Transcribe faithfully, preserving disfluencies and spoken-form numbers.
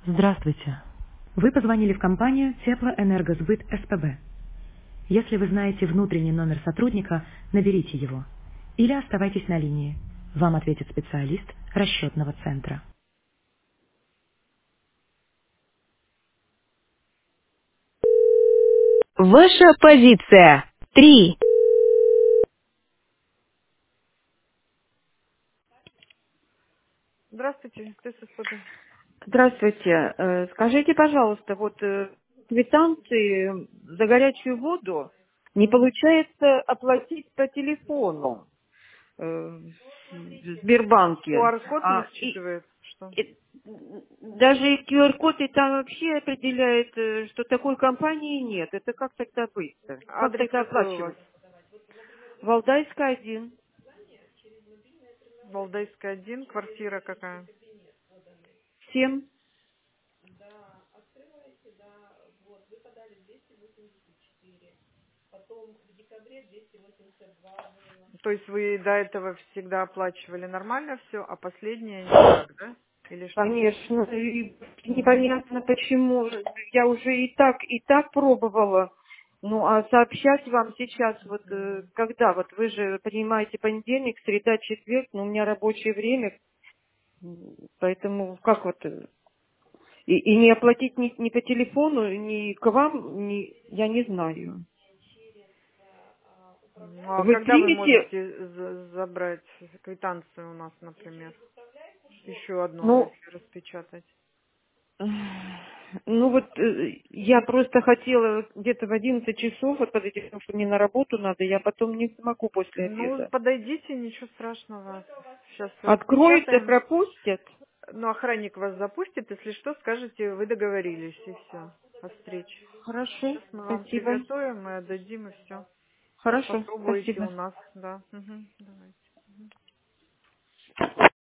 Здравствуйте. Вы позвонили в компанию Теплоэнергосбыт СПБ. Если вы знаете внутренний номер сотрудника, наберите его. Или оставайтесь на линии. Вам ответит специалист расчетного центра. Ваша позиция. Три. Здравствуйте, ты с СПБ. Здравствуйте. Э, Скажите, пожалуйста, вот э, квитанции за горячую воду не М. получается оплатить по телефону э, в Сбербанке. Q R-код не А, и, считывает, что? и даже Q R-код и там вообще определяет, э, что такой компании нет. Это как тогда быть? Как Адрес тогда какой у вас? оплачивать? Валдайская один, Валдайская один, квартира какая? семь. То есть вы до этого всегда оплачивали нормально все, а последнее никак, да? Или что? Конечно, и непонятно почему. Я уже и так, и так пробовала. Ну, а сообщать вам сейчас, вот э, когда, вот вы же понимаете, понедельник, среда, четверг, но у меня рабочее время, м, поэтому как вот, э, и, и не оплатить ни, ни по телефону, ни к вам, ни, я не знаю. Ну а Вы когда вы примете, можете за- забрать квитанцию у нас, например? Еще одну, ну, если распечатать. ну вот э, я просто хотела где-то в одиннадцать часов, вот подойти, потому что мне на работу надо, я потом не смогу после Ну, обеда. подойдите, ничего страшного. Сейчас Откроют и распечатаем. пропустят? Ну, охранник вас запустит, если что, скажете, вы договорились, и все, о встрече. Хорошо, Сейчас мы вам спасибо. приготовим и отдадим, и все. Хорошо, Попробуйте у спасибо. нас, да. Мгм, давай.